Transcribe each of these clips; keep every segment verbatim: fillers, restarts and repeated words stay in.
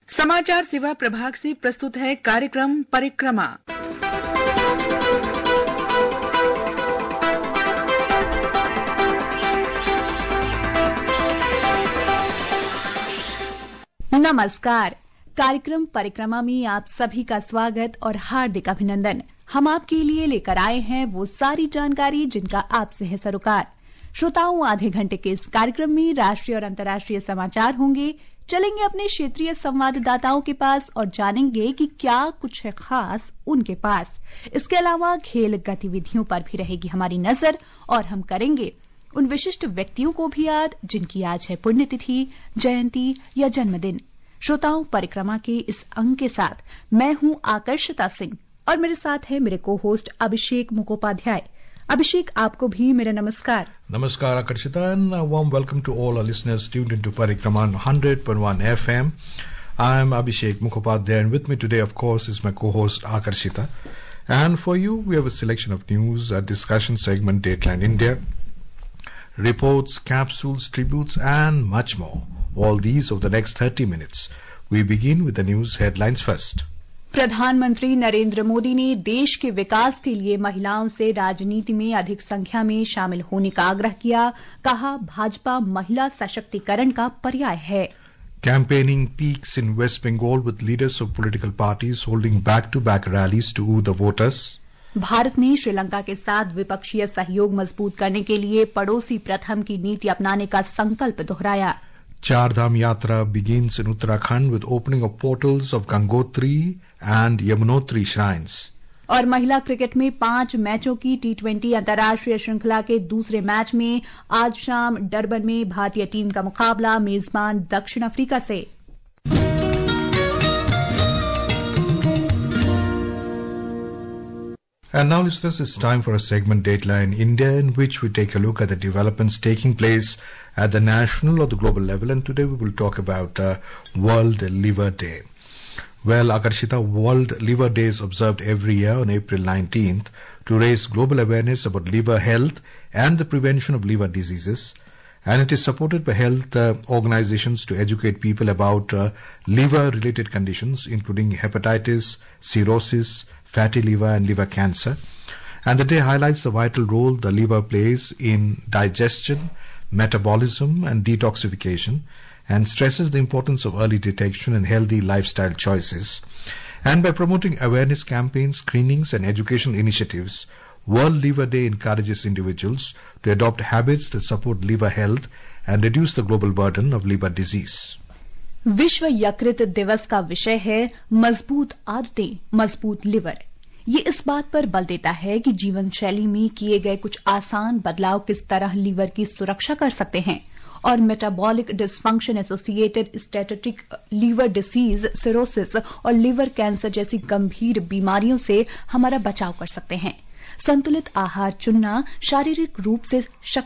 समाचार सेवा प्रभाग से प्रस्तुत है कार्यक्रम परिक्रमा। नमस्कार। कार्यक्रम परिक्रमा में आप सभी का स्वागत और हार्दिक अभिनंदन। हम आपके लिए लेकर आए हैं वो सारी जानकारी जिनका आपसे है सरोकार। श्रोताओं, आधे घंटे के इस कार्यक्रम में राष्ट्रीय और अंतर्राष्ट्रीय समाचार होंगे। चलेंगे अपने क्षेत्रीय संवाददाताओं के पास और जानेंगे कि क्या कुछ है खास उनके पास। इसके अलावा खेल गतिविधियों पर भी रहेगी हमारी नजर और हम करेंगे उन विशिष्ट व्यक्तियों को भी याद जिनकी आज है पुण्यतिथि, जयंती या जन्मदिन। श्रोताओं, परिक्रमा के इस अंक के साथ मैं हूं आकर्षिता सिंह और मेरे साथ है मेरे को होस्ट अभिषेक मुखोपाध्याय। अभिषेक, आपको भी मेरा नमस्कार। Namaskar Akarshita, and a warm welcome to all our listeners tuned into Parikrama on one hundred point one F M. I am Abhishek Mukhopadhyay, and with me today, of course, is my co-host Akarshita. And for you, we have a selection of news, a discussion segment, Dateline India, reports, capsules, tributes, and much more. All these over the next thirty minutes. We begin with the news headlines first. प्रधानमंत्री नरेंद्र मोदी ने देश के विकास के लिए महिलाओं से राजनीति में अधिक संख्या में शामिल होने का आग्रह किया। कहा, भाजपा महिला सशक्तिकरण का पर्याय है। Campaigning peaks in West Bengal with leaders of political parties holding back-to-back rallies to woo the voters. Bharat ने श्रीलंका के साथ द्विपक्षीय सहयोग मजबूत करने के लिए पड़ोसी प्रथम की नीति अपनाने का संकल्प दोहराया। Char Dham Yatra begins in Uttarakhand with opening of portals of Gangotri and Yamunotri shrines. और महिला क्रिकेट में पांच मैचों की टी ट्वेंटी अंतर्राष्ट्रीय श्रृंखला के दूसरे मैच में आज शाम डरबन में भारतीय टीम का मुकाबला मेजबान दक्षिण अफ्रीका से। And now, listeners, it's time for a segment Dateline India, in which we take a look at the developments taking place at the national or the global level. And today we will talk about uh, World Liver Day. Well, Akarshita, World Liver Day is observed every year on April nineteenth to raise global awareness about liver health and the prevention of liver diseases. And it is supported by health uh, organizations to educate people about uh, liver-related conditions, including hepatitis, cirrhosis, fatty liver, and liver cancer. And the day highlights the vital role the liver plays in digestion, metabolism, and detoxification, and stresses the importance of early detection and healthy lifestyle choices. And by promoting awareness campaigns, screenings, and educational initiatives, World Liver Day encourages individuals to adopt habits that support liver health and reduce the global burden of liver disease. विश्व यकृत दिवस का विषय है मजबूत आदतें, मजबूत liver. ये इस बात पर बल देता है कि जीवन शैली में किए गए कुछ आसान बदलाव किस तरह लिवर की सुरक्षा कर सकते हैं और metabolic dysfunction associated steatotic liver disease, cirrhosis और लिवर कैंसर जैसी गंभीर बीमारियों से हमारा बचाव कर सकते हैं। संतुलित आहार चुनना, शारीरिक रूप से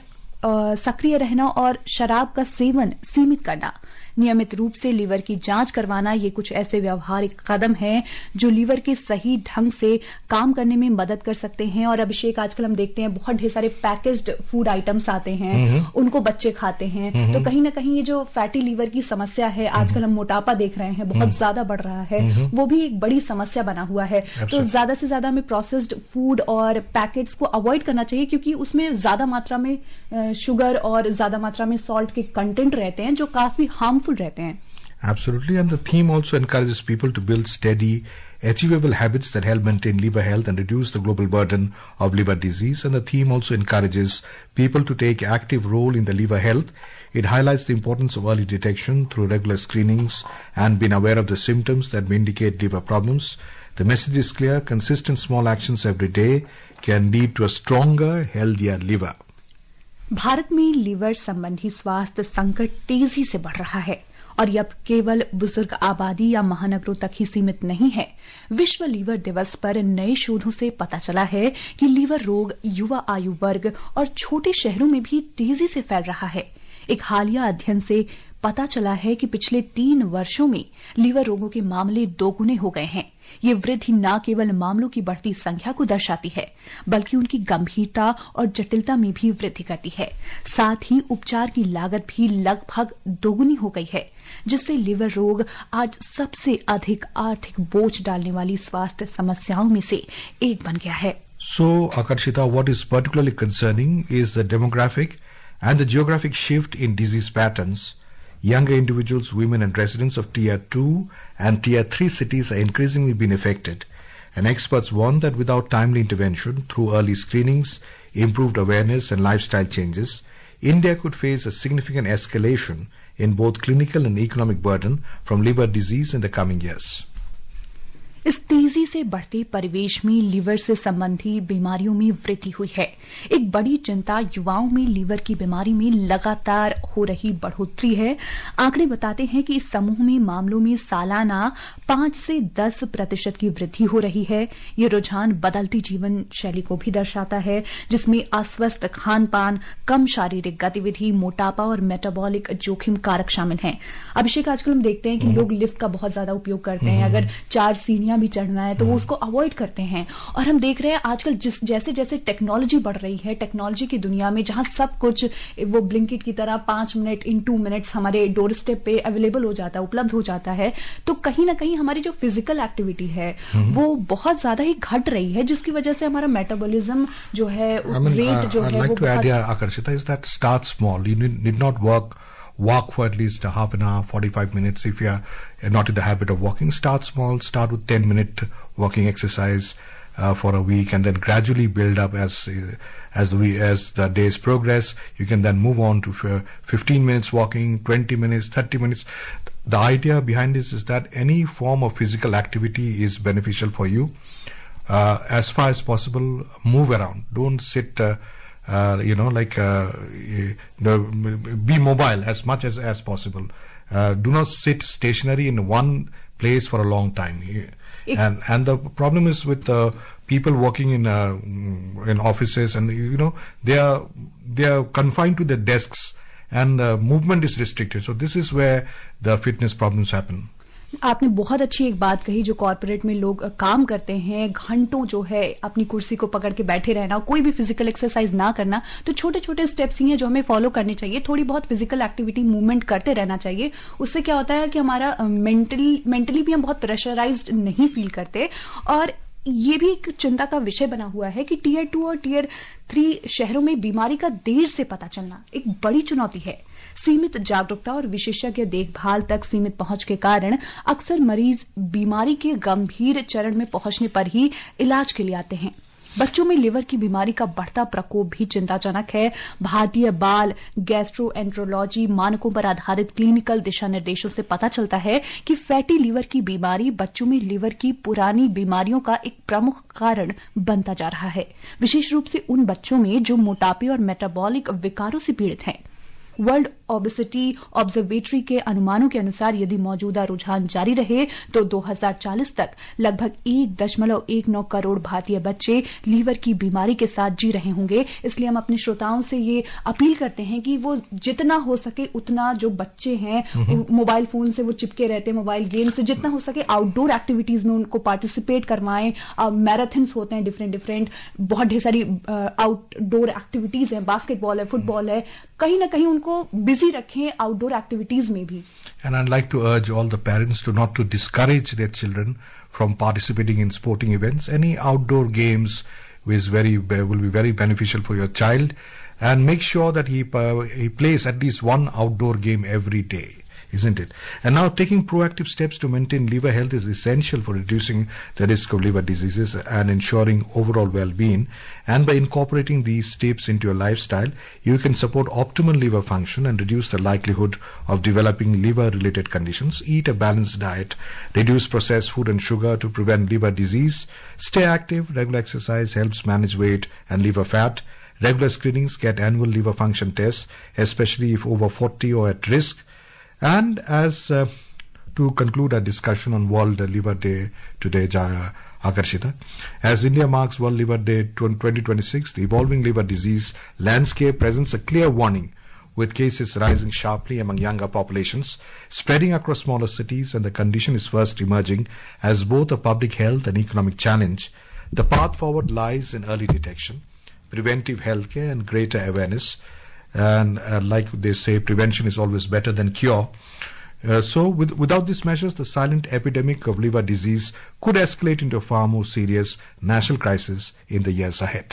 सक्रिय रहना और शराब का सेवन सीमित करना, नियमित रूप से लिवर की जांच करवाना, ये कुछ ऐसे व्यवहारिक कदम हैं जो लिवर के सही ढंग से काम करने में मदद कर सकते हैं। और अभिषेक, आजकल हम देखते हैं बहुत ढेर सारे पैकेज्ड फूड आइटम्स आते हैं, उनको बच्चे खाते हैं, तो कहीं ना कहीं ये जो फैटी लिवर की समस्या है, आजकल हम मोटापा देख रहे हैं बहुत ज्यादा बढ़ रहा है, वो भी एक बड़ी समस्या बना हुआ है। तो ज्यादा से ज्यादा हमें प्रोसेस्ड फूड और पैकेट्स को अवॉइड करना चाहिए, क्योंकि उसमें ज्यादा मात्रा में शुगर और ज्यादा मात्रा में सॉल्ट के कंटेंट रहते हैं जो काफी हार्मफुल रहते हैं। Absolutely, and the theme also encourages people to build steady, achievable habits that help maintain liver health and reduce the global burden of liver disease. And the theme also encourages people to take active role in the liver health. It highlights the importance of early detection through regular screenings and being aware of the symptoms that may indicate liver problems. The message is clear: consistent small actions every day can lead to a stronger, healthier liver. Bharat में liver संबंधी स्वास्थ्य संकट तेजी से बढ़ रहा है और ये अब केवल बुजुर्ग आबादी या महानगरों तक ही सीमित नहीं है। विश्व लीवर दिवस पर नए शोधों से पता चला है कि लीवर रोग युवा आयु वर्ग और छोटे शहरों में भी तेजी से फैल रहा है। एक हालिया अध्ययन से पता चला है कि पिछले तीन वर्षों में लीवर रोगों के मामले दोगुने हो गए हैं। ये वृद्धि न केवल मामलों की बढ़ती संख्या को दर्शाती है, बल्कि उनकी गंभीरता और जटिलता में भी वृद्धि करती है। साथ ही उपचार की लागत भी लगभग दोगुनी हो गई है, जिससे लीवर रोग आज सबसे अधिक आर्थिक बोझ डालने वाली स्वास्थ्य समस्याओं में से एक बन गया है। So, Akarshita, what is particularly concerning is the demographic and the geographic shift in disease patterns. Younger individuals, women and residents of Tier two and Tier three cities are increasingly being affected. And experts warn that without timely intervention through early screenings, improved awareness and lifestyle changes, India could face a significant escalation in both clinical and economic burden from liver disease in the coming years. इस तेजी से बढ़ते परिवेश में liver से संबंधी बीमारियों में वृद्धि हुई है। एक बड़ी चिंता युवाओं में लीवर की बीमारी में लगातार हो रही बढ़ोतरी है। आंकड़े बताते हैं कि इस समूह में मामलों में सालाना पांच से दस प्रतिशत की वृद्धि हो रही है। ये रुझान बदलती जीवन शैली को भी दर्शाता है, जिसमें अस्वस्थ खान पान, कम शारीरिक गतिविधि, मोटापा और मेटाबॉलिक जोखिम कारक शामिल हैं। अभिषेक, आजकल हम देखते हैं कि लोग लिफ्ट का बहुत ज्यादा उपयोग करते हैं। अगर चार सीढ़ियां भी चढ़ना है तो वो उसको अवॉइड करते हैं। और हम देख रहे हैं आजकल जिस जैसे जैसे टेक्नोलॉजी बढ़ रही है, टेक्नोलॉजी की दुनिया में जहां सब कुछ वो ब्लिंकिट की तरह पांच मिनट इन टू मिनट्स हमारे डोर स्टेप पे अवेलेबल हो जाता है, उपलब्ध हो जाता है, तो कहीं ना कहीं हमारी जो फिजिकल एक्टिविटी है वो बहुत ज्यादा ही घट रही है, जिसकी वजह से हमारा मेटाबॉलिज्म जो है रेट जो है वो Akarshita is that start small, you need not work walk for at least a half an hour, forty-five minutes. If you are not in the habit of walking, start small, start with ten minute walking exercise uh, for a week, and then gradually build up as as we as the days progress. You can then move on to fifteen minutes walking, twenty minutes, thirty minutes. The idea behind this is that any form of physical activity is beneficial for you. Uh, as far as possible, move around. Don't sit uh, Uh, you know, like, uh, you know, be mobile as much as, as possible. Uh, do not sit stationary in one place for a long time. And, and the problem is with uh, people working in, uh, in offices and, you know, they are, they are confined to their desks and uh, movement is restricted. So this is where the fitness problems happen. आपने बहुत अच्छी एक बात कही, जो corporate में लोग काम करते हैं, घंटों जो है अपनी कुर्सी को पकड़ के बैठे रहना, कोई भी फिजिकल एक्सरसाइज ना करना, तो छोटे छोटे स्टेप्स ही हैं जो हमें फॉलो करने चाहिए। थोड़ी बहुत फिजिकल एक्टिविटी, मूवमेंट करते रहना चाहिए। उससे क्या होता है कि हमारा मेंटली मेंटली भी हम बहुत प्रेशराइज्ड नहीं फील करते। और ये भी एक चिंता का विषय बना हुआ है कि टीयर टू और टीयर थ्री शहरों में बीमारी का देर से पता चलना एक बड़ी चुनौती है। सीमित जागरूकता और विशेषज्ञ देखभाल तक सीमित पहुंच के कारण अक्सर मरीज बीमारी के गंभीर चरण में पहुंचने पर ही इलाज के लिए आते हैं। बच्चों में लिवर की बीमारी का बढ़ता प्रकोप भी चिंताजनक है। भारतीय बाल गैस्ट्रोएंट्रोलॉजी मानकों पर आधारित क्लिनिकल दिशा निर्देशों से पता चलता है कि फैटी लीवर की बीमारी बच्चों में लिवर की पुरानी बीमारियों का एक प्रमुख कारण बनता जा रहा है, विशेष रूप से उन बच्चों में जो मोटापे और मेटाबॉलिक विकारों से पीड़ित हैं। वर्ल्ड ओबेसिटी ऑब्जर्वेटरी के अनुमानों के अनुसार यदि मौजूदा रुझान जारी रहे तो दो हज़ार चालीस तक लगभग एक दशमलव एक नौ करोड़ भारतीय बच्चे लीवर की बीमारी के साथ जी रहे होंगे। इसलिए हम अपने श्रोताओं से ये अपील करते हैं कि वो जितना हो सके उतना, जो बच्चे हैं मोबाइल फोन से वो चिपके रहते हैं, मोबाइल गेम से, जितना हो सके आउटडोर एक्टिविटीज में उनको पार्टिसिपेट करवाएं। मैराथन्स होते हैं डिफरेंट डिफरेंट, बहुत ढेर सारी आउटडोर एक्टिविटीज हैं, बास्केटबॉल है, फुटबॉल है, कहीं ना कहीं उनको बिजी रखें आउटडोर एक्टिविटीज में भी। And I'd like to urge all the parents to not to discourage their children from participating in sporting events. Any outdoor games is very will be very beneficial for your child, and make sure that he uh, he plays at least one outdoor game every day, isn't it? And now taking proactive steps to maintain liver health is essential for reducing the risk of liver diseases and ensuring overall well-being. And by incorporating these steps into your lifestyle, you can support optimal liver function and reduce the likelihood of developing liver-related conditions. Eat a balanced diet, reduce processed food and sugar to prevent liver disease. Stay active. Regular exercise helps manage weight and liver fat. Regular screenings, get annual liver function tests, especially if over forty or at risk. And as uh, to conclude our discussion on World Liver Day today, Akarshita, as India marks World Liver Day twenty twenty-six, the evolving liver disease landscape presents a clear warning. with cases rising sharply among younger populations, spreading across smaller cities, and the condition is first emerging as both a public health and economic challenge. The path forward lies in early detection, preventive healthcare, and greater awareness. And uh, like they say, prevention is always better than cure. Uh, so with, without these measures, the silent epidemic of liver disease could escalate into a far more serious national crisis in the years ahead.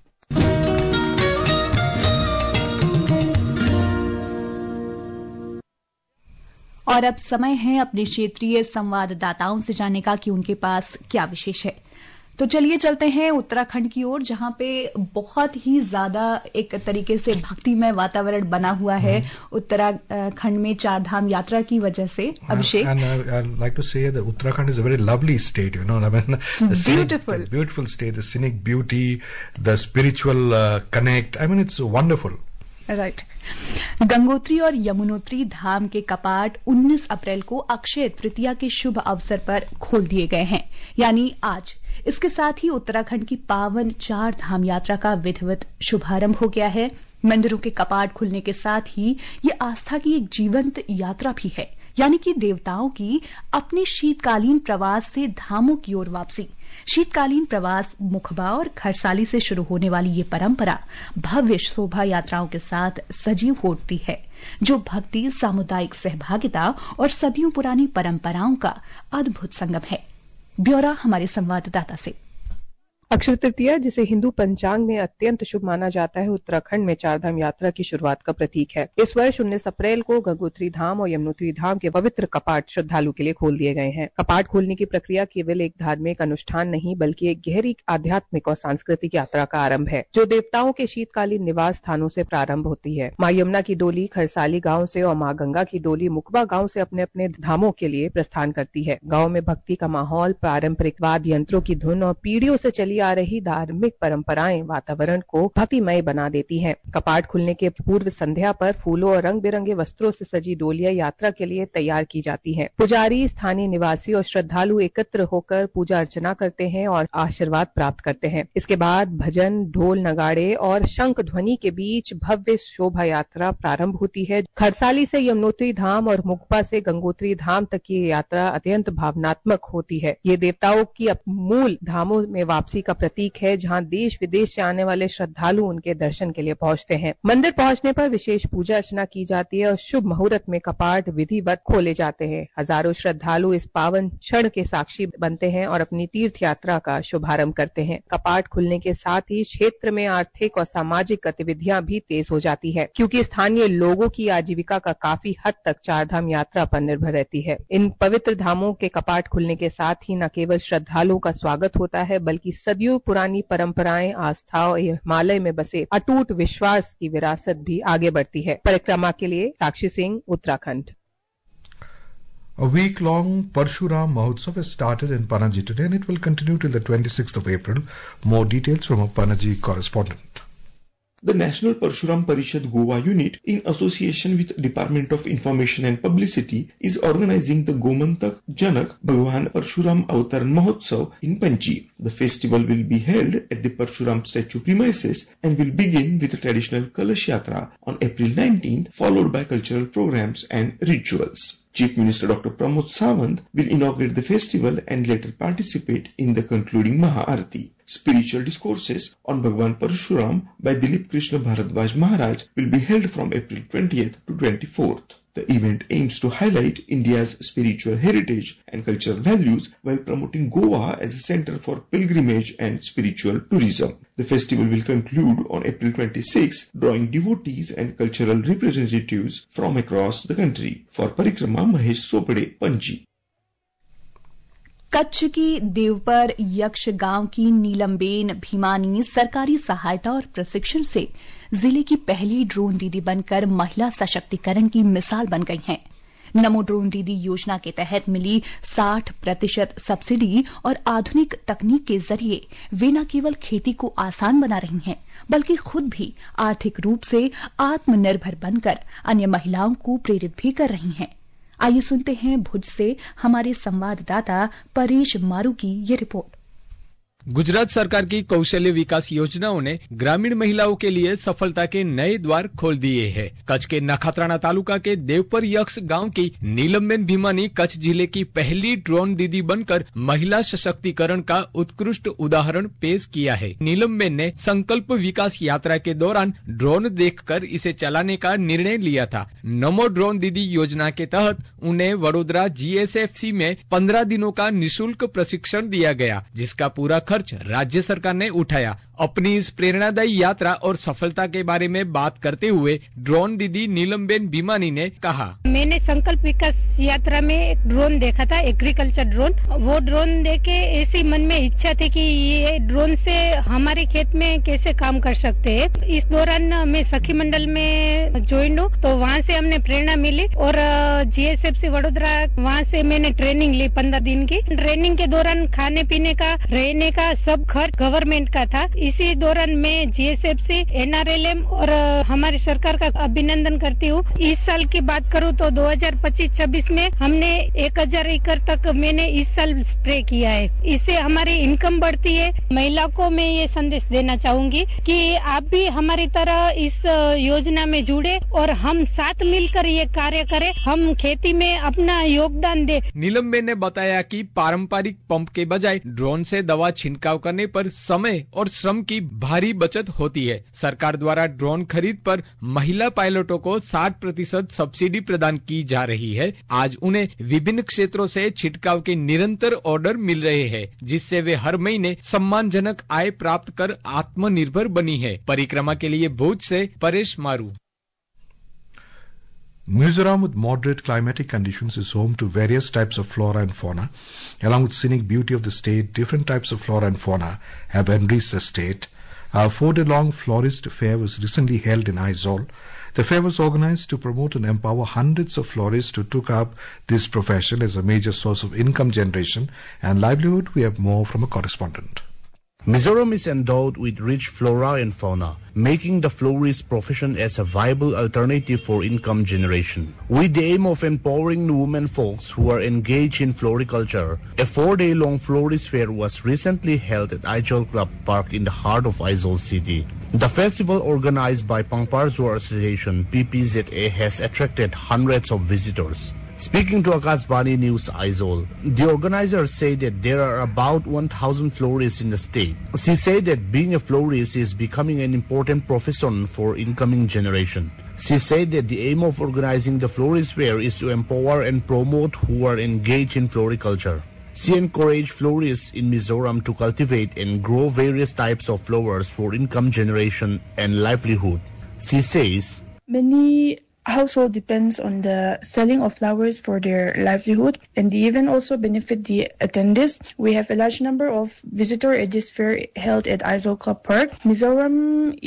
और अब समय है अपने क्षेत्रीय संवाददाताओं से जानने का कि उनके पास क्या विशेष है। तो चलिए चलते हैं उत्तराखंड की ओर, जहां पे बहुत ही ज्यादा एक तरीके से भक्तिमय वातावरण बना हुआ है उत्तराखंड में चार धाम यात्रा की वजह से। Abhishek, and I, I'd like to say that Uttarakhand is a very lovely state, you know. I mean, the beautiful, scenic, the beautiful state, the scenic beauty, the spiritual uh, connect. I mean, it's wonderful. Right right. Gangotri और यमुनोत्री धाम के कपाट उन्नीस अप्रैल को अक्षय तृतीया के शुभ अवसर पर खोल दिए गए हैं, यानी आज। इसके साथ ही उत्तराखंड की पावन चार धाम यात्रा का विधिवत शुभारंभ हो गया है। मंदिरों के कपाट खुलने के साथ ही ये आस्था की एक जीवंत यात्रा भी है, यानी कि देवताओं की अपने शीतकालीन प्रवास से धामों की ओर वापसी। शीतकालीन प्रवास मुखबा और खरसाली से शुरू होने वाली ये परंपरा भव्य शोभा यात्राओं के साथ सजीव हो उठती है, जो भक्ति, सामुदायिक सहभागिता और सदियों पुरानी परंपराओं का अद्भुत संगम है। ब्यौरा हमारे संवाददाता से। अक्षय तृतीया, जिसे हिंदू पंचांग में अत्यंत शुभ माना जाता है, उत्तराखंड में चारधाम यात्रा की शुरुआत का प्रतीक है। इस वर्ष उन्नीस अप्रैल को गंगोत्री धाम और यमुनोत्री धाम के पवित्र कपाट श्रद्धालु के लिए खोल दिए गए हैं। कपाट खोलने की प्रक्रिया केवल एक धार्मिक अनुष्ठान नहीं, बल्कि एक गहरी आध्यात्मिक और सांस्कृतिक यात्रा का आरंभ है, जो देवताओं के शीतकालीन निवास स्थानों से प्रारंभ होती है। माँ यमुना की डोली खरसाली गांव से और माँ गंगा की डोली मुखबा गांव से अपने अपने धामों के लिए प्रस्थान करती है। गांव में भक्ति का माहौल, पारंपरिक वाद्य यंत्रों की धुन और पीढ़ियों से चली आ रही धार्मिक परंपराएं वातावरण को भक्तिमय बना देती हैं। कपाट खुलने के पूर्व संध्या पर फूलों और रंग बिरंगे वस्त्रों से सजी डोलियां यात्रा के लिए तैयार की जाती हैं। पुजारी, स्थानीय निवासी और श्रद्धालु एकत्र होकर पूजा अर्चना करते हैं और आशीर्वाद प्राप्त करते हैं। इसके बाद भजन, ढोल, नगाड़े और शंख ध्वनि के बीच भव्य शोभा यात्रा प्रारंभ होती है। खरसाली से यमुनोत्री धाम और मुखबा से गंगोत्री धाम तक की यात्रा अत्यंत भावनात्मक होती है। ये देवताओं की मूल धामों में वापसी का प्रतीक है, जहां देश विदेश से आने वाले श्रद्धालु उनके दर्शन के लिए पहुंचते हैं। मंदिर पहुंचने पर विशेष पूजा अर्चना की जाती है और शुभ मुहूर्त में कपाट विधिवत खोले जाते हैं। हजारों श्रद्धालु इस पावन क्षण के साक्षी बनते हैं और अपनी तीर्थ यात्रा का शुभारंभ करते हैं। कपाट खुलने के साथ ही क्षेत्र में आर्थिक और सामाजिक गतिविधियां भी तेज हो जाती है, क्योंकि स्थानीय लोगों की आजीविका का काफी हद तक चारधाम यात्रा पर निर्भर रहती है। इन पवित्र धामों के कपाट खुलने के साथ ही न केवल श्रद्धालुओं का स्वागत होता है, बल्कि सदियों पुरानी परंपराएं, आस्था और हिमालय में बसे अटूट विश्वास की विरासत भी आगे बढ़ती है। परिक्रमा के लिए साक्षी Singh, Uttarakhand. A week-long Parshuram Mahotsav has started in Panaji today and it will continue till the twenty-sixth of April. More details from our Panaji correspondent. The National Parshuram Parishad Goa unit, in association with Department of Information and Publicity, is organizing the Gomantak Janak Bhagwan Parshuram Avtaran Mahotsav in Panji. The festival will be held at the Parshuram statue premises and will begin with a traditional Kalash Yatra on April nineteenth, followed by cultural programs and rituals. Chief Minister Doctor Pramod Sawant will inaugurate the festival and later participate in the concluding Maha-Arati. Spiritual discourses on Bhagwan Parshuram by Dilip Krishna Bharadwaj Maharaj will be held from April twentieth to twenty-fourth. The event aims to highlight India's spiritual heritage and cultural values while promoting Goa as a center for pilgrimage and spiritual tourism. The festival will conclude on April twenty-sixth, drawing devotees and cultural representatives from across the country. For Parikrama, Mahesh Sopade, Panji. Kutch की देवपर यक्ष गांव की नीलमबेन भीमानी सरकारी सहायता और प्रशिक्षण से जिले की पहली ड्रोन दीदी बनकर महिला सशक्तिकरण की मिसाल बन गई हैं। नमो ड्रोन दीदी योजना के तहत मिली साठ प्रतिशत सब्सिडी और आधुनिक तकनीक के जरिए वे न केवल खेती को आसान बना रही हैं, बल्कि खुद भी आर्थिक रूप से आत्मनिर्भर बनकर अन्य महिलाओं को प्रेरित भी कर रही हैं। आइए सुनते हैं भुज से हमारे संवाददाता परेश मारू की ये रिपोर्ट। गुजरात सरकार की कौशल्य विकास योजनाओं ने ग्रामीण महिलाओं के लिए सफलता के नए द्वार खोल दिए हैं। कच्छ के नखत्राणा तालुका के देवपर यक्ष गांव की नीलमबेन भीमानी कच्छ जिले की पहली ड्रोन दीदी बनकर महिला सशक्तिकरण का उत्कृष्ट उदाहरण पेश किया है। नीलमबेन ने संकल्प विकास यात्रा के दौरान ड्रोन देखकर इसे चलाने का निर्णय लिया था। नमो ड्रोन दीदी योजना के तहत उन्हें वडोदरा जीएसएफसी में पंद्रह दिनों का निशुल्क प्रशिक्षण दिया गया, जिसका पूरा खर्च राज्य सरकार ने उठाया। अपनी इस प्रेरणादायी यात्रा और सफलता के बारे में बात करते हुए ड्रोन दीदी नीलमबेन भीमानी ने कहा, मैंने संकल्प विकास यात्रा में एक ड्रोन देखा था, एग्रीकल्चर ड्रोन। वो ड्रोन देखे ऐसी मन में इच्छा थी कि ये ड्रोन से हमारे खेत में कैसे काम कर सकते हैं। इस दौरान मैं सखी मंडल में ज्वाइन हूँ, तो वहाँ से हमने प्रेरणा मिली और जीएसएफसी वडोदरा वहाँ से मैंने ट्रेनिंग ली पंद्रह दिन की। ट्रेनिंग के दौरान खाने पीने का, रहने का सब खर्च गवर्नमेंट का था। इसी दौरान मैं जीएसएफसी, एनआरएलएम और हमारी सरकार का अभिनंदन करती हूँ। इस साल की बात करूँ तो दो हज़ार पच्चीस छब्बीस में हमने एक हजार एकड़ तक मैंने इस साल स्प्रे किया है। इससे हमारी इनकम बढ़ती है। महिला को मैं ये संदेश देना चाहूंगी कि आप भी हमारी तरह इस योजना में जुड़े और हम साथ मिलकर ये कार्य करें, हम खेती में अपना योगदान दे। नीलमबेन ने बताया कि पारंपरिक पंप के बजाय ड्रोन से दवा छिड़काव करने पर समय और श्रम की भारी बचत होती है। सरकार द्वारा ड्रोन खरीद पर महिला पायलटों को साठ प्रतिशत सब्सिडी प्रदान की जा रही है। आज उन्हें विभिन्न क्षेत्रों से छिड़काव के निरंतर ऑर्डर मिल रहे हैं, जिससे वे हर महीने सम्मानजनक आय प्राप्त कर आत्मनिर्भर बनी है। परिक्रमा के लिए भुज से परेश मारू। Mizoram, with moderate climatic conditions, is home to various types of flora and fauna. Along with scenic beauty of the state, different types of flora and fauna have enriched the state. A four-day-long florist fair was recently held in Aizawl. The fair was organized to promote and empower hundreds of florists who took up this profession as a major source of income generation and livelihood. We have more from a correspondent. Mizoram is endowed with rich flora and fauna, making the florist profession as a viable alternative for income generation. With the aim of empowering women folks who are engaged in floriculture, a four-day-long florist fair was recently held at Aizawl Club Park in the heart of Aizawl city. The festival, organized by Pangparjua Association (P P Z A), has attracted hundreds of visitors. Speaking to Akashvani News Aizawl, the organizers say that there are about one thousand florists in the state. She said that being a florist is becoming an important profession for incoming generation. She said that the aim of organizing the florist fair is to empower and promote who are engaged in floriculture. She encouraged florists in Mizoram to cultivate and grow various types of flowers for income generation and livelihood. She says, many household depends on the selling of flowers for their livelihood, and they even also benefit the attendees. We have a large number of visitors at this fair held at Aizawl Club Park. Mizoram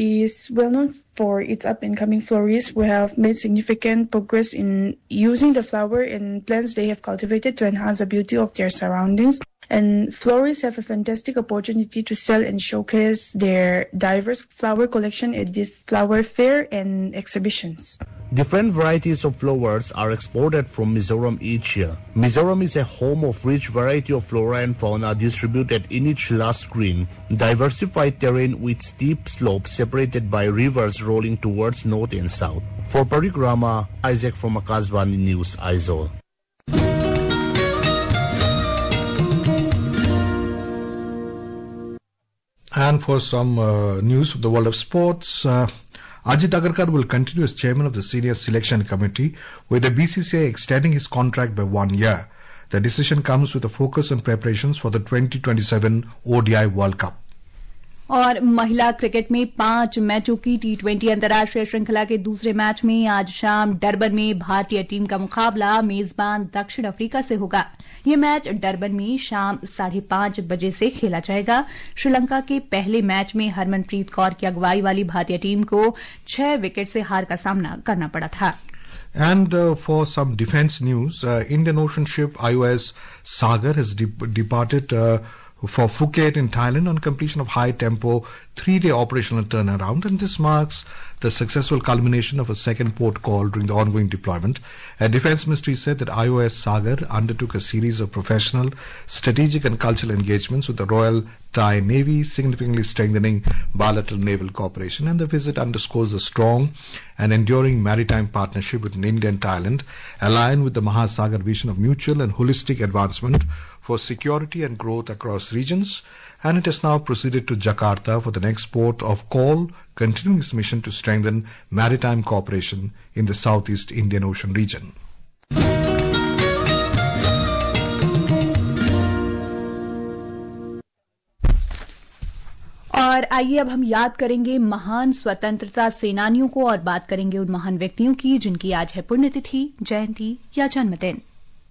is well known for its up-and-coming florists who have made significant progress in using the flower and plants they have cultivated to enhance the beauty of their surroundings. And florists have a fantastic opportunity to sell and showcase their diverse flower collection at this flower fair and exhibitions. Different varieties of flowers are exported from Mizoram each year. Mizoram is a home of rich variety of flora and fauna distributed in its lush green, diversified terrain with steep slopes separated by rivers rolling towards north and south. For Parikrama, Isaac from Akashvani News, Aizawl. And for some uh, news of the world of sports, uh, Ajit Agarkar will continue as chairman of the senior selection committee, with the B C C I extending his contract by one year. The decision comes with a focus on preparations for the twenty twenty-seven O D I World Cup. और महिला cricket में पांच मैचों की T twenty अंतर्राष्ट्रीय श्रृंखला के दूसरे मैच में आज शाम डरबन में भारतीय टीम का मुकाबला मेजबान दक्षिण अफ्रीका से होगा। ये मैच डरबन में शाम साढ़े पांच बजे से खेला जाएगा। श्रीलंका के पहले मैच में हरमनप्रीत कौर की अगुवाई वाली भारतीय टीम को छह विकेट से हार का सामना करना पड़ा था। And uh, for some defense news, uh, Indian Ocean ship I O S Sagar has de- departed uh, for Phuket in Thailand on completion of high-tempo three-day operational turnaround, and this marks the successful culmination of a second port call during the ongoing deployment. A Defence Ministry said that I O S Sagar undertook a series of professional, strategic and cultural engagements with the Royal Thai Navy, significantly strengthening bilateral naval cooperation, and the visit underscores the strong and enduring maritime partnership between India and Thailand, aligned with the Mahasagar vision of mutual and holistic advancement for security and growth across regions. And it has now proceeded to Jakarta for the next port of call, continuing its mission to strengthen maritime cooperation in the Southeast Indian Ocean region. और आइए अब हम याद करेंगे महान स्वतंत्रता सेनानियों को और बात करेंगे उन महान व्यक्तियों की जिनकी आज है पुण्यतिथि, जयंती या जन्मदिन।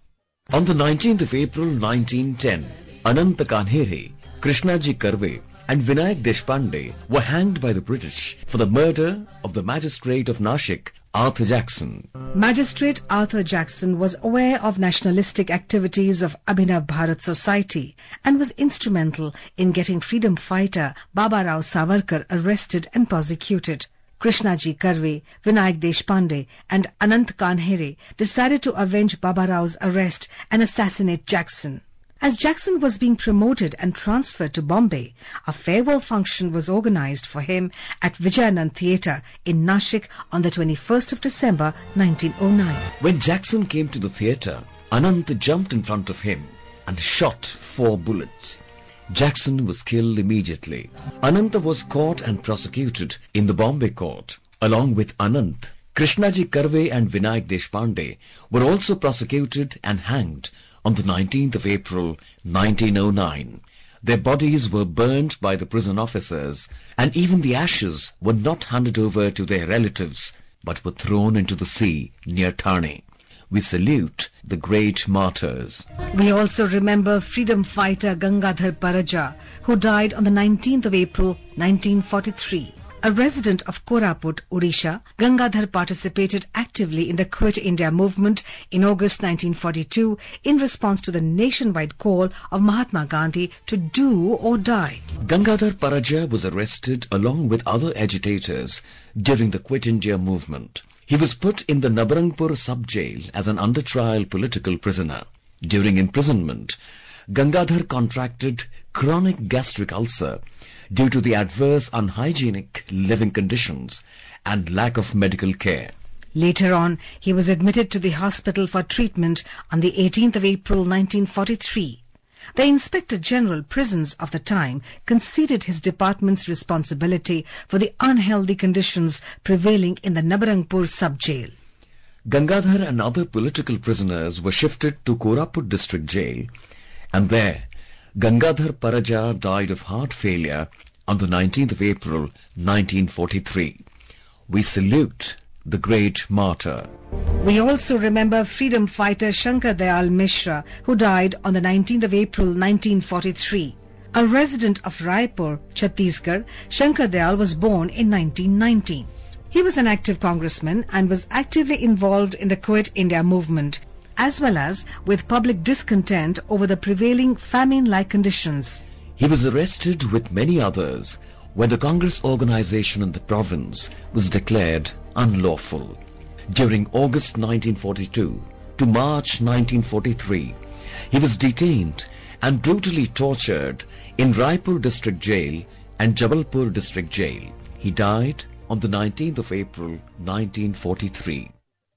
On the nineteenth of April nineteen ten, Anant Kanhere, Krishnaji Karve and Vinayak Deshpande were hanged by the British for the murder of the magistrate of Nashik, Arthur Jackson. Magistrate Arthur Jackson was aware of nationalistic activities of Abhinav Bharat Society and was instrumental in getting freedom fighter Baba Rao Savarkar arrested and prosecuted. Krishnaji Karve, Vinayak Deshpande and Anant Kanhere decided to avenge Baba Rao's arrest and assassinate Jackson. As Jackson was being promoted and transferred to Bombay, a farewell function was organized for him at Vijayanand Theatre in Nashik on the twenty-first of December nineteen oh nine. When Jackson came to the theatre, Anant jumped in front of him and shot four bullets. Jackson was killed immediately. Ananta was caught and prosecuted in the Bombay court. Along with Anant, Krishnaji Karve and Vinayak Deshpande were also prosecuted and hanged on the nineteenth of April nineteen oh nine. Their bodies were burnt by the prison officers, and even the ashes were not handed over to their relatives but were thrown into the sea near Thane. We salute the great martyrs. We also remember freedom fighter Gangadhar Paraja, who died on the nineteenth of April nineteen forty-three. A resident of Koraput, Odisha, Gangadhar participated actively in the Quit India movement in August nineteen forty-two in response to the nationwide call of Mahatma Gandhi to do or die. Gangadhar Paraja was arrested along with other agitators during the Quit India movement. He was put in the Nabarangpur sub-jail as an under-trial political prisoner. During imprisonment, Gangadhar contracted chronic gastric ulcer due to the adverse unhygienic living conditions and lack of medical care. Later on, he was admitted to the hospital for treatment on the eighteenth of April nineteen forty-three. The Inspector General Prisons of the time conceded his department's responsibility for the unhealthy conditions prevailing in the Nabarangpur sub-jail. Gangadhar and other political prisoners were shifted to Koraput district jail, and there Gangadhar Paraja died of heart failure on the nineteenth of April nineteen forty-three. We salute the great martyr. We also remember freedom fighter Shankar Dayal Mishra, who died on the nineteenth of April nineteen forty-three. A resident of Raipur, Chhattisgarh, Shankar Dayal was born in nineteen nineteen. He was an active congressman and was actively involved in the Quit India movement, as well as with public discontent over the prevailing famine-like conditions. He was arrested with many others when the Congress organization in the province was declared unlawful. During August nineteen forty-two to March nineteen forty-three, he was detained and brutally tortured in Raipur district jail and Jabalpur district jail. He died on the nineteenth of April nineteen forty-three.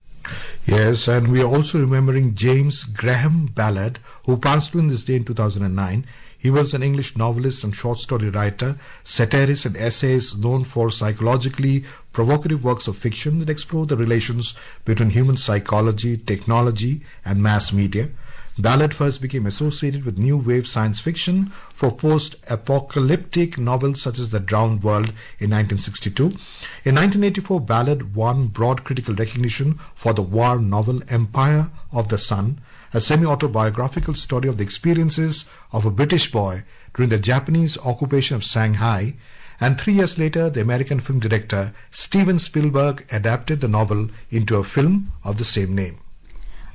Yes, and we are also remembering James Graham Ballard, who passed away on this day in two thousand nine. He was an English novelist and short story writer, satirist and essayist known for psychologically provocative works of fiction that explore the relations between human psychology, technology and mass media. Ballard first became associated with new wave science fiction for post-apocalyptic novels such as The Drowned World in nineteen sixty-two. In nineteen eighty-four, Ballard won broad critical recognition for the war novel Empire of the Sun, a semi-autobiographical story of the experiences of a British boy during the Japanese occupation of Shanghai. And three years later, the American film director Steven Spielberg adapted the novel into a film of the same name.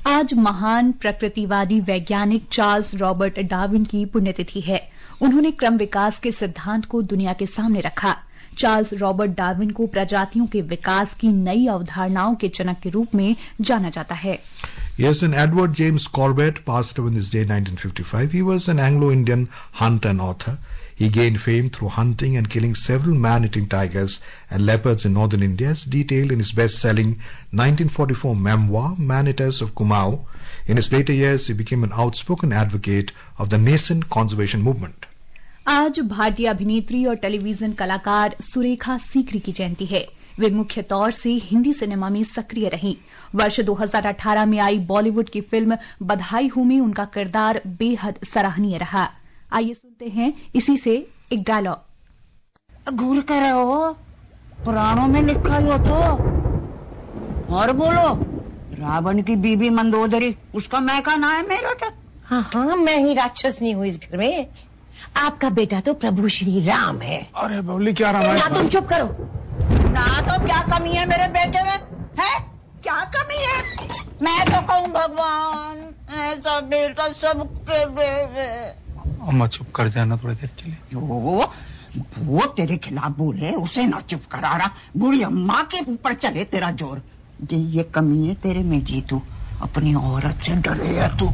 आज महान प्रकृतिवादी वैज्ञानिक Charles Robert Darwin की पुण्यतिथि है। उन्होंने क्रम विकास के सिद्धांत को दुनिया के सामने रखा। चार्ल्स रॉबर्ट डार्विन को प्रजातियों के विकास की नई अवधारणाओं के जनक के रूप में जाना जाता है। Yes, and Edward James Corbett passed away in this day in nineteen fifty-five. He was an Anglo-Indian hunter and author. He gained fame through hunting and killing several man-eating tigers and leopards in northern India, as detailed in his best-selling nineteen forty-four memoir, Man-Eaters of Kumaon. In his later years, he became an outspoken advocate of the nascent conservation movement. आज भारतीय अभिनेत्री और television कलाकार सुरेखा सीकरी की जयंती है। वे मुख्य तौर से हिंदी सिनेमा में सक्रिय रहीं। वर्ष दो हज़ार अठारह में आई बॉलीवुड की फिल्म बधाई हो में उनका किरदार बेहद सराहनीय रहा। आइए सुनते हैं इसी से एक डायलॉग। घूर कर रहो, पुराणों में लिखा हो तो और बोलो। रावण की बीबी मंदोदरी, उसका मैं का ना है मेरा था। हाँ हाँ, मैं ही राक्षस नहीं हूँ इस घर में। आपका बेटा तो प्रभु श्री राम है। अरे बोली क्या रामायण। ना तुम चुप करो। ना तो क्या कमी है मेरे बेटे में, है क्या कमी है? मैं तो कहूँ भगवान ऐसा बेटा सबके दे। अम्मा चुप कर जाना थोड़ी देर के लिए। वो वो तेरे खिलाफ बोले, उसे ना चुप करा रहा। बूढ़ी अम्मा के ऊपर चले तेरा जोर। ये ये कमी है तेरे में जी, तू अपनी औरत से डरे है तू।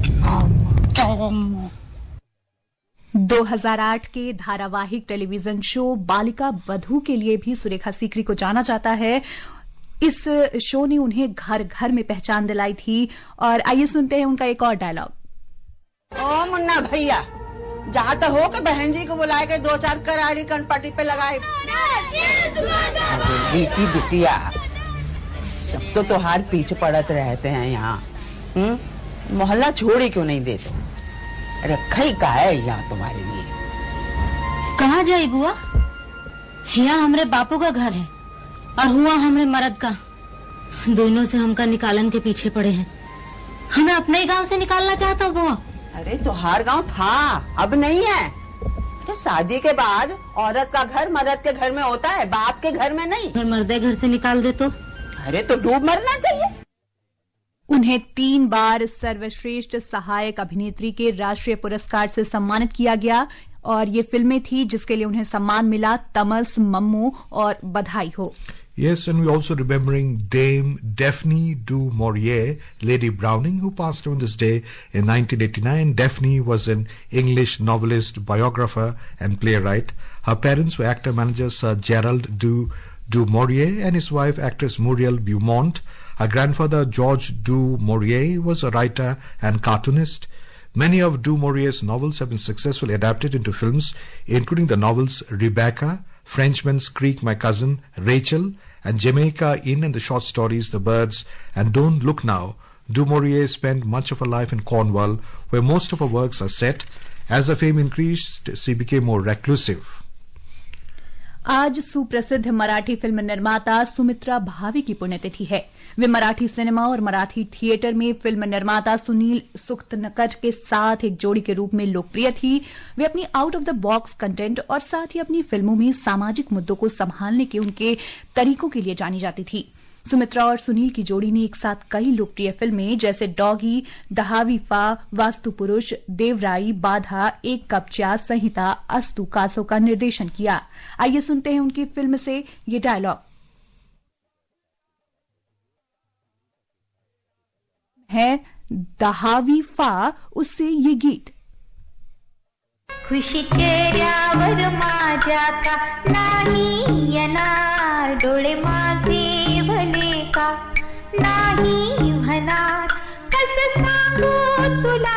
दो हज़ार आठ के धारावाहिक टेलीविजन शो बालिका बधू के लिए भी सुरेखा सीकरी को जाना जाता है। इस शो ने उन्हें घर घर में पहचान दिलाई थी। और आइए सुनते हैं उनका एक और डायलॉग। ओ मुन्ना भैया, जाता हो कि बहन जी को बुलाए के दो चार करारी कनपटी पे लगाए। की बिटिया, सब तो तोहार पीछे पड़त रहते हैं यहाँ। मोहल्ला छोड़ ही क्यों नहीं देते? रखा ही का है यहाँ तुम्हारे लिए। कहाँ जाए बुआ? यहाँ हमारे बापू का घर है और हुआ हमारे मर्द का। दोनों से हमका निकालन के पीछे पड़े हैं। हमें अपने ही गांव से निकालना चाहता हूँ बुआ। अरे तोहार गांव था, अब नहीं है। तो शादी के बाद औरत का घर मर्द के घर में होता है, बाप के घर में नहीं। अगर मर्दे घर से निकाल दे तो? अरे तो डूब मरना चाहिए। उन्हें तीन बार सर्वश्रेष्ठ सहायक अभिनेत्री के राष्ट्रीय पुरस्कार से सम्मानित किया गया और ये फिल्में थी जिसके लिए उन्हें सम्मान मिला, तमस, मम्मू और बधाई हो। Yes, and we're also remembering Dame Daphne du Maurier, Lady Browning, who passed away on this day in nineteen eighty-nine. Daphne was an English novelist, biographer, and playwright. Her parents were actor-manager Sir Gerald du, du Maurier and his wife, actress Muriel Beaumont. Her grandfather, George du Maurier, was a writer and cartoonist. Many of du Maurier's novels have been successfully adapted into films, including the novels Rebecca, Frenchman's Creek, My Cousin, Rachel, and Jamaica Inn, and the short stories The Birds and Don't Look Now. Du Maurier spent much of her life in Cornwall, where most of her works are set. As her fame increased, she became more reclusive. आज सुप्रसिद्ध Marathi film निर्माता सुमित्रा भावे की पुण्यतिथि है। वे Marathi cinema और Marathi theatre में film निर्माता सुनील सुख्तनकर के साथ एक जोड़ी के रूप में लोकप्रिय थी। वे अपनी out of the box content और साथ ही अपनी फिल्मों में सामाजिक मुद्दों को संभालने के उनके तरीकों के लिए जानी जाती थी। सुमित्रा और सुनील की जोड़ी ने एक साथ कई लोकप्रिय फिल्में जैसे डॉगी, दहावी फा, वास्तु पुरुष, देवराई, बाधा, एक कप चा, संहिता, अस्तु, कासो का निर्देशन किया। आइए सुनते हैं उनकी फिल्म से ये डायलॉग। है दहावी फा, उससे ये गीत। खुशी चेहऱ्यावर माझ्या का नाही येणार, डोळे माझे भले का नाही म्हणणार, कसं सांगू तुला।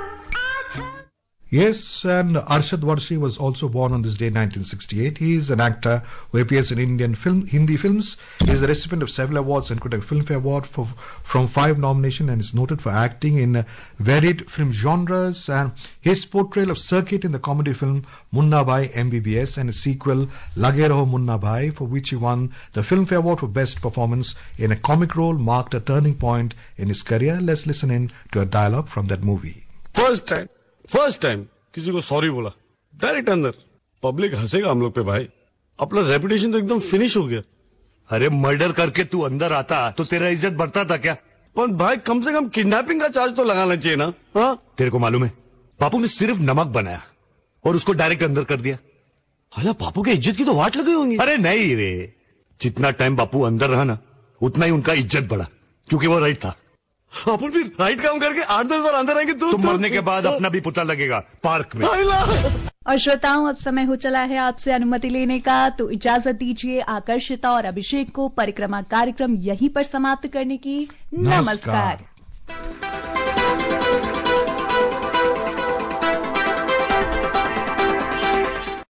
Yes, and Arshad Varshi was also born on this day in nineteen sixty-eight. He is an actor who appears in Indian film, Hindi films. He is the recipient of several awards, including a Filmfare Award for, from five nominations, and is noted for acting in varied film genres. And his portrayal of Circuit in the comedy film Munna Bhai M B B S and his sequel Lage Raho Munna Bhai, for which he won the Filmfare Award for Best Performance in a comic role, marked a turning point in his career. Let's listen in to a dialogue from that movie. First time. First time किसी को sorry बोला, direct अंदर, public हंसेगा हम लोग पे भाई, अपना reputation तो एकदम फिनिश हो गया। अरे मर्डर करके तू अंदर आता तो तेरा इज्जत बढ़ता था क्या? पर भाई कम से कम किडनैपिंग का चार्ज तो लगाना चाहिए ना। हाँ तेरे को मालूम है बापू ने सिर्फ नमक बनाया और उसको डायरेक्ट अंदर कर दिया। अरे बापू के इज्जत की तो वाट लगी होंगी। अरे नहीं रे, जितना टाइम बापू अंदर रहा ना उतना ही उनका इज्जत बढ़ा, क्योंकि वो राइट था। अपन फिर राइट काम करके आठ दस बार अंदर आएंगे तो तुम मरने के बाद अपना भी पुतला लगेगा पार्क में। और श्रोताओं, अब समय हो चला है आपसे अनुमति लेने का, तो इजाजत दीजिए आकर्षिता और अभिषेक को परिक्रमा कार्यक्रम यहीं पर समाप्त करने की। नमस्कार, नमस्कार।